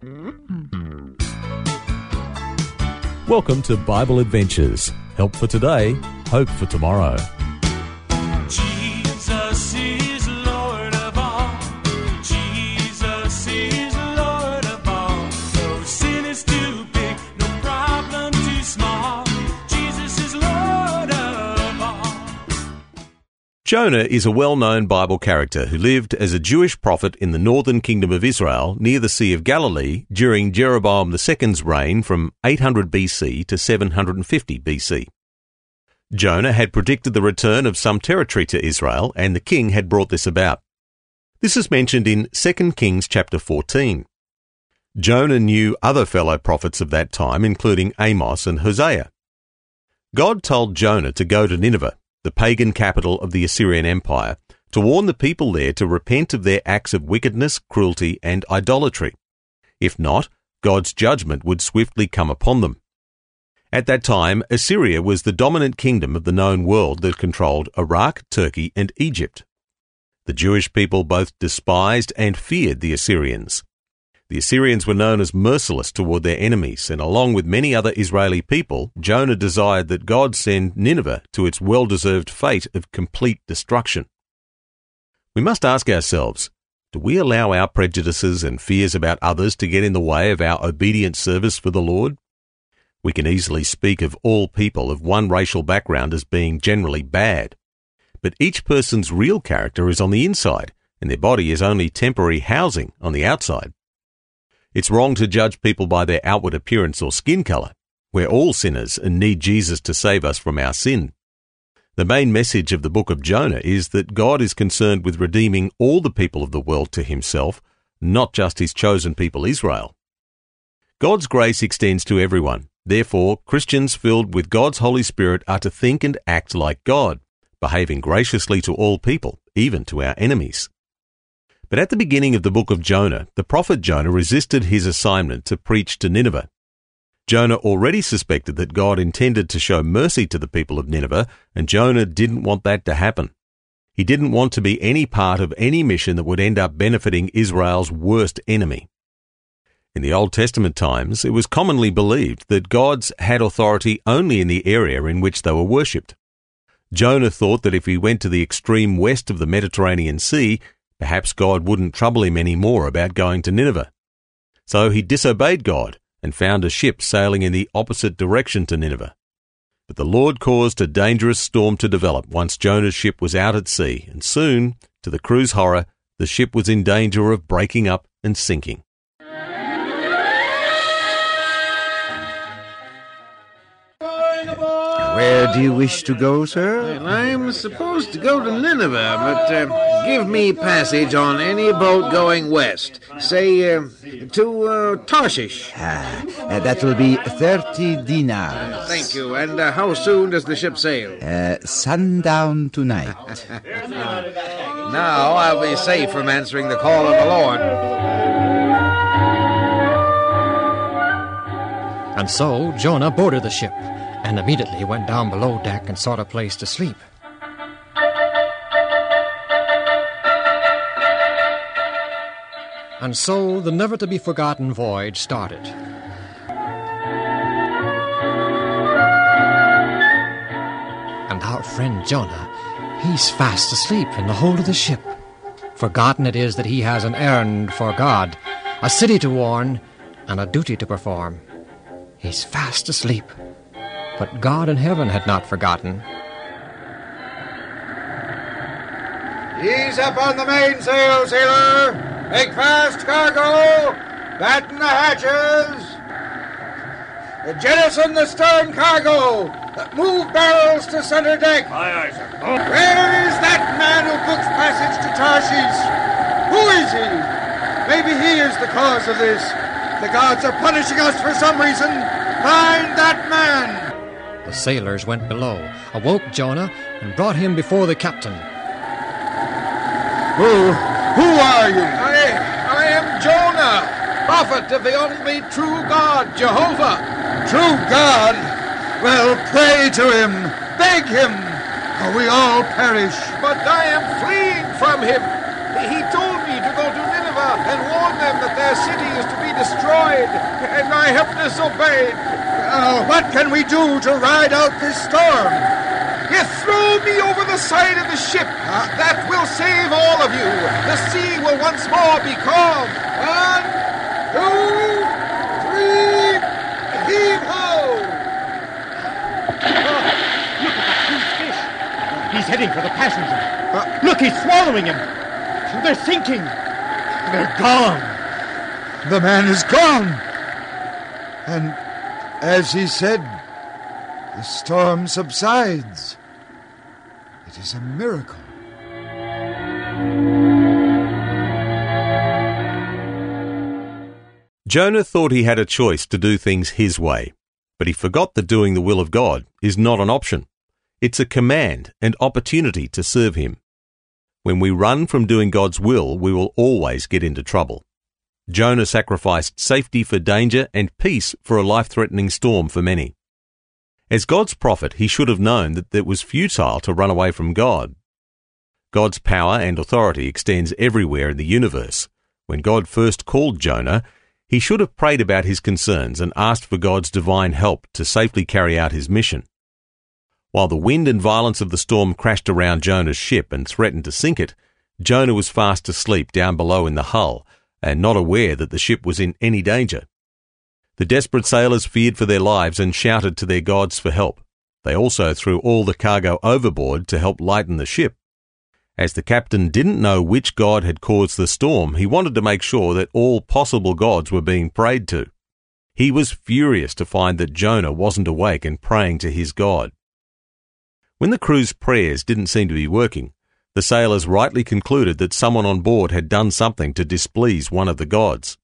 Welcome to Bible Adventures. Help for today, hope for tomorrow. Jesus is Lord of all. Jesus is Lord of all. No sin is too big, no problem too small. Jesus is Lord of all. Jonah is a well-known Bible character who lived as a Jewish prophet in the northern kingdom of Israel near the Sea of Galilee during Jeroboam II's reign from 800 BC to 750 BC. Jonah had predicted the return of some territory to Israel, and the king had brought this about. This is mentioned in 2 Kings chapter 14. Jonah knew other fellow prophets of that time, including Amos and Hosea. God told Jonah to go to Nineveh, the pagan capital of the Assyrian Empire, to warn the people there to repent of their acts of wickedness, cruelty, and idolatry. If not, God's judgment would swiftly come upon them. At that time, Assyria was the dominant kingdom of the known world that controlled Iraq, Turkey, and Egypt. The Jewish people both despised and feared the Assyrians. The Assyrians were known as merciless toward their enemies, and along with many other Israeli people, Jonah desired that God send Nineveh to its well-deserved fate of complete destruction. We must ask ourselves, do we allow our prejudices and fears about others to get in the way of our obedient service for the Lord? We can easily speak of all people of one racial background as being generally bad. But each person's real character is on the inside, and their body is only temporary housing on the outside. It's wrong to judge people by their outward appearance or skin color. We're all sinners and need Jesus to save us from our sin. The main message of the book of Jonah is that God is concerned with redeeming all the people of the world to himself, not just his chosen people Israel. God's grace extends to everyone. Therefore, Christians filled with God's Holy Spirit are to think and act like God, behaving graciously to all people, even to our enemies. But at the beginning of the book of Jonah, the prophet Jonah resisted his assignment to preach to Nineveh. Jonah already suspected that God intended to show mercy to the people of Nineveh, and Jonah didn't want that to happen. He didn't want to be any part of any mission that would end up benefiting Israel's worst enemy. In the Old Testament times, it was commonly believed that gods had authority only in the area in which they were worshipped. Jonah thought that if he went to the extreme west of the Mediterranean Sea, perhaps God wouldn't trouble him any more about going to Nineveh. So he disobeyed God and found a ship sailing in the opposite direction to Nineveh. But the Lord caused a dangerous storm to develop once Jonah's ship was out at sea, and soon, to the crew's horror, the ship was in danger of breaking up and sinking. Where do you wish to go, sir? Well, I'm supposed to go to Nineveh, but give me passage on any boat going west. Say, to Tarshish. That will be 30 dinars. Thank you. And how soon does the ship sail? Sundown tonight. Now I'll be safe from answering the call of the Lord. And so Jonah boarded the ship, and immediately went down below deck and sought a place to sleep. And so the never-to-be-forgotten voyage started. And our friend Jonah, he's fast asleep in the hold of the ship. Forgotten it is that he has an errand for God, a city to warn, and a duty to perform. He's fast asleep. But God in heaven had not forgotten. Ease up on the mainsail, sailor! Make fast cargo! Batten the hatches! Jettison the stern cargo! Move barrels to center deck! Aye, aye, sir. Where is that man who books passage to Tarshish? Who is he? Maybe he is the cause of this. The gods are punishing us for some reason. Find that man! The sailors went below, awoke Jonah, and brought him before the captain. Who are you? I am Jonah, prophet of the only true God, Jehovah. True God? Well, pray to him, beg him, or we all perish. But I am fleeing from him. He told me to go to Nineveh and warn them that their city is to be destroyed. lied, and I have disobeyed. What can we do to ride out this storm? You throw me over the side of the ship. That will save all of you. The sea will once more be calm. 1, 2, 3, heave ho! Look at that huge fish. He's heading for the passenger. Look, he's swallowing him. They're sinking. They're gone. The man is gone. And as he said, the storm subsides. It is a miracle. Jonah thought he had a choice to do things his way, but he forgot that doing the will of God is not an option. It's a command and opportunity to serve him. When we run from doing God's will, we will always get into trouble. Jonah sacrificed safety for danger and peace for a life-threatening storm for many. As God's prophet, he should have known that it was futile to run away from God. God's power and authority extends everywhere in the universe. When God first called Jonah, he should have prayed about his concerns and asked for God's divine help to safely carry out his mission. While the wind and violence of the storm crashed around Jonah's ship and threatened to sink it, Jonah was fast asleep down below in the hull and not aware that the ship was in any danger. The desperate sailors feared for their lives and shouted to their gods for help. They also threw all the cargo overboard to help lighten the ship. As the captain didn't know which god had caused the storm, he wanted to make sure that all possible gods were being prayed to. He was furious to find that Jonah wasn't awake and praying to his God. When the crew's prayers didn't seem to be working, the sailors rightly concluded that someone on board had done something to displease one of the gods.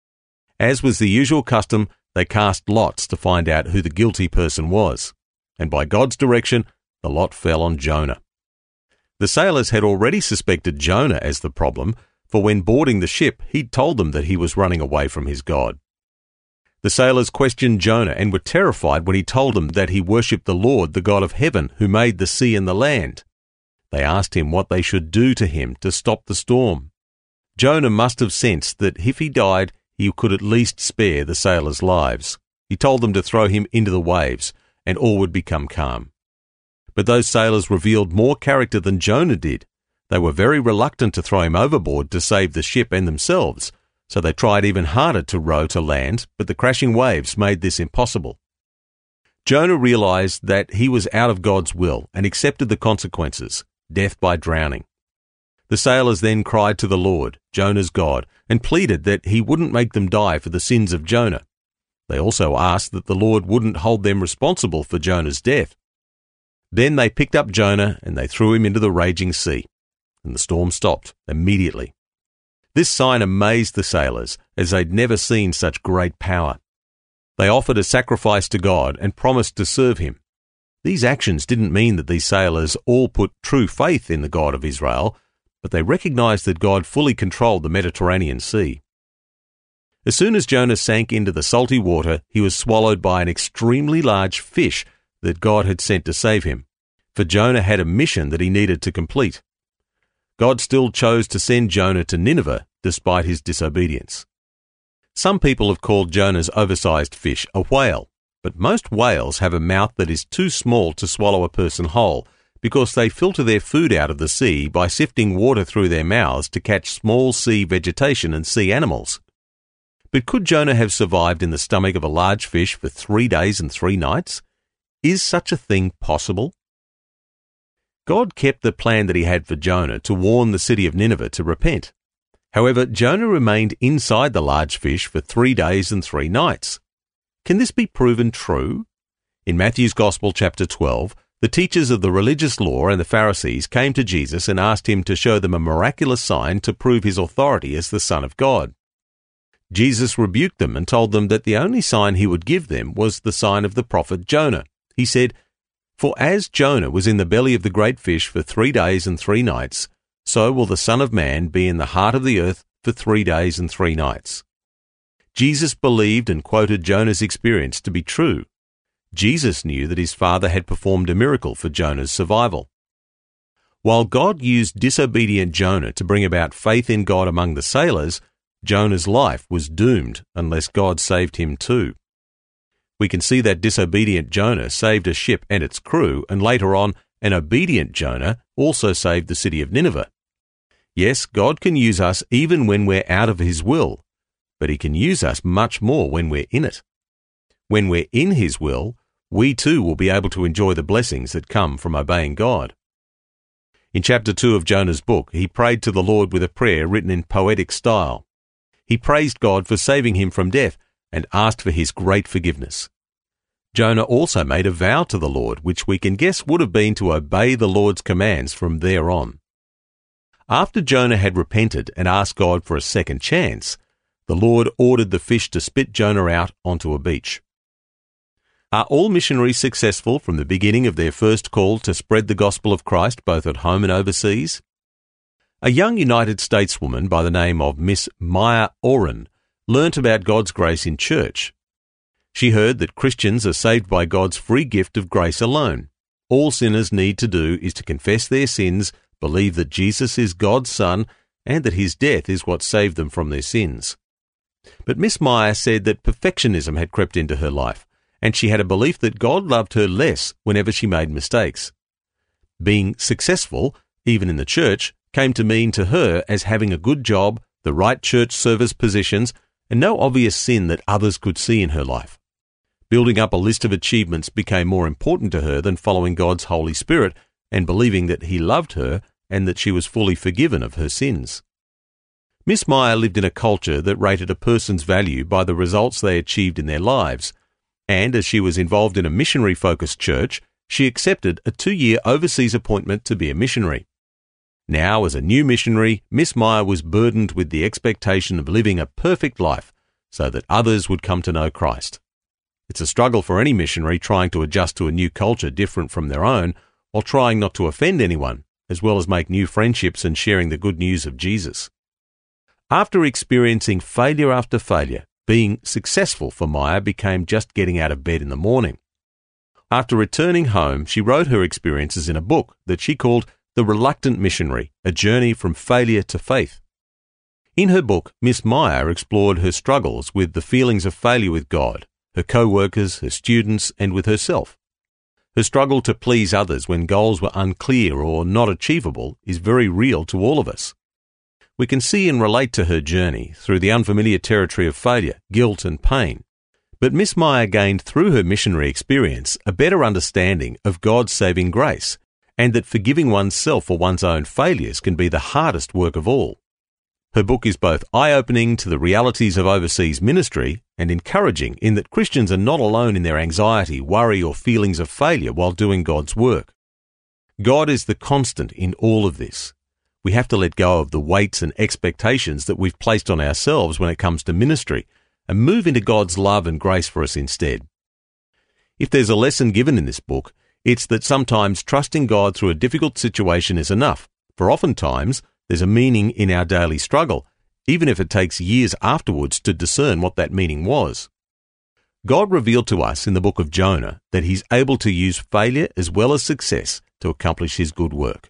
As was the usual custom, they cast lots to find out who the guilty person was, and by God's direction, the lot fell on Jonah. The sailors had already suspected Jonah as the problem, for when boarding the ship, he'd told them that he was running away from his God. The sailors questioned Jonah and were terrified when he told them that he worshipped the Lord, the God of heaven, who made the sea and the land. They asked him what they should do to him to stop the storm. Jonah must have sensed that if he died, he could at least spare the sailors' lives. He told them to throw him into the waves, and all would become calm. But those sailors revealed more character than Jonah did. They were very reluctant to throw him overboard to save the ship and themselves, so they tried even harder to row to land, but the crashing waves made this impossible. Jonah realized that he was out of God's will and accepted the consequences, death by drowning. The sailors then cried to the Lord, Jonah's God, and pleaded that he wouldn't make them die for the sins of Jonah. They also asked that the Lord wouldn't hold them responsible for Jonah's death. Then they picked up Jonah and they threw him into the raging sea, and the storm stopped immediately. This sign amazed the sailors, as they'd never seen such great power. They offered a sacrifice to God and promised to serve him. These actions didn't mean that these sailors all put true faith in the God of Israel, but they recognized that God fully controlled the Mediterranean Sea. As soon as Jonah sank into the salty water, he was swallowed by an extremely large fish that God had sent to save him, for Jonah had a mission that he needed to complete. God still chose to send Jonah to Nineveh despite his disobedience. Some people have called Jonah's oversized fish a whale, but most whales have a mouth that is too small to swallow a person whole because they filter their food out of the sea by sifting water through their mouths to catch small sea vegetation and sea animals. But could Jonah have survived in the stomach of a large fish for 3 days and 3 nights? Is such a thing possible? God kept the plan that he had for Jonah to warn the city of Nineveh to repent. However, Jonah remained inside the large fish for 3 days and 3 nights. Can this be proven true? In Matthew's Gospel, chapter 12, the teachers of the religious law and the Pharisees came to Jesus and asked him to show them a miraculous sign to prove his authority as the Son of God. Jesus rebuked them and told them that the only sign he would give them was the sign of the prophet Jonah. He said, "For as Jonah was in the belly of the great fish for 3 days and 3 nights, so will the Son of Man be in the heart of the earth for 3 days and 3 nights." Jesus believed and quoted Jonah's experience to be true. Jesus knew that his Father had performed a miracle for Jonah's survival. While God used disobedient Jonah to bring about faith in God among the sailors, Jonah's life was doomed unless God saved him too. We can see that disobedient Jonah saved a ship and its crew, and later on, an obedient Jonah also saved the city of Nineveh. Yes, God can use us even when we're out of His will, but He can use us much more when we're in it. When we're in His will, we too will be able to enjoy the blessings that come from obeying God. In chapter 2 of Jonah's book, he prayed to the Lord with a prayer written in poetic style. He praised God for saving him from death and asked for His great forgiveness. Jonah also made a vow to the Lord, which we can guess would have been to obey the Lord's commands from there on. After Jonah had repented and asked God for a second chance, the Lord ordered the fish to spit Jonah out onto a beach. Are all missionaries successful from the beginning of their first call to spread the gospel of Christ both at home and overseas? A young United States woman by the name of Miss Maya Oren learnt about God's grace in church. She heard that Christians are saved by God's free gift of grace alone. All sinners need to do is to confess their sins, believe that Jesus is God's Son, and that His death is what saved them from their sins. But Miss Meyer said that perfectionism had crept into her life, and she had a belief that God loved her less whenever she made mistakes. Being successful, even in the church, came to mean to her as having a good job, the right church service positions, and no obvious sin that others could see in her life. Building up a list of achievements became more important to her than following God's Holy Spirit and believing that He loved her and that she was fully forgiven of her sins. Miss Meyer lived in a culture that rated a person's value by the results they achieved in their lives, and as she was involved in a missionary-focused church, she accepted a 2-year overseas appointment to be a missionary. Now, as a new missionary, Miss Meyer was burdened with the expectation of living a perfect life so that others would come to know Christ. It's a struggle for any missionary trying to adjust to a new culture different from their own, while trying not to offend anyone, as well as make new friendships and sharing the good news of Jesus. After experiencing failure after failure, being successful for Meyer became just getting out of bed in the morning. After returning home, she wrote her experiences in a book that she called The Reluctant Missionary, A Journey from Failure to Faith. In her book, Miss Meyer explored her struggles with the feelings of failure with God, her co-workers, her students, and with herself. Her struggle to please others when goals were unclear or not achievable is very real to all of us. We can see and relate to her journey through the unfamiliar territory of failure, guilt, and pain. But Miss Meyer gained through her missionary experience a better understanding of God's saving grace, and that forgiving oneself for one's own failures can be the hardest work of all. Her book is both eye-opening to the realities of overseas ministry and encouraging in that Christians are not alone in their anxiety, worry, or feelings of failure while doing God's work. God is the constant in all of this. We have to let go of the weights and expectations that we've placed on ourselves when it comes to ministry and move into God's love and grace for us instead. If there's a lesson given in this book, it's that sometimes trusting God through a difficult situation is enough, for oftentimes there's a meaning in our daily struggle, even if it takes years afterwards to discern what that meaning was. God revealed to us in the book of Jonah that He's able to use failure as well as success to accomplish His good work.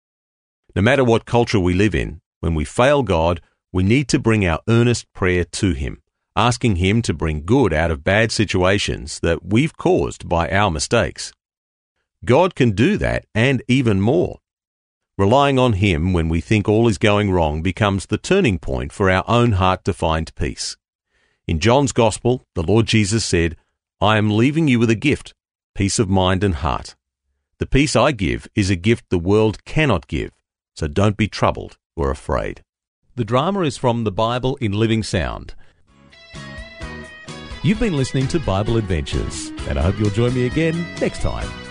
No matter what culture we live in, when we fail God, we need to bring our earnest prayer to Him, asking Him to bring good out of bad situations that we've caused by our mistakes. God can do that and even more. Relying on Him when we think all is going wrong becomes the turning point for our own heart to find peace. In John's Gospel, the Lord Jesus said, "I am leaving you with a gift, peace of mind and heart. The peace I give is a gift the world cannot give, so don't be troubled or afraid." The drama is from the Bible in Living Sound. You've been listening to Bible Adventures, and I hope you'll join me again next time.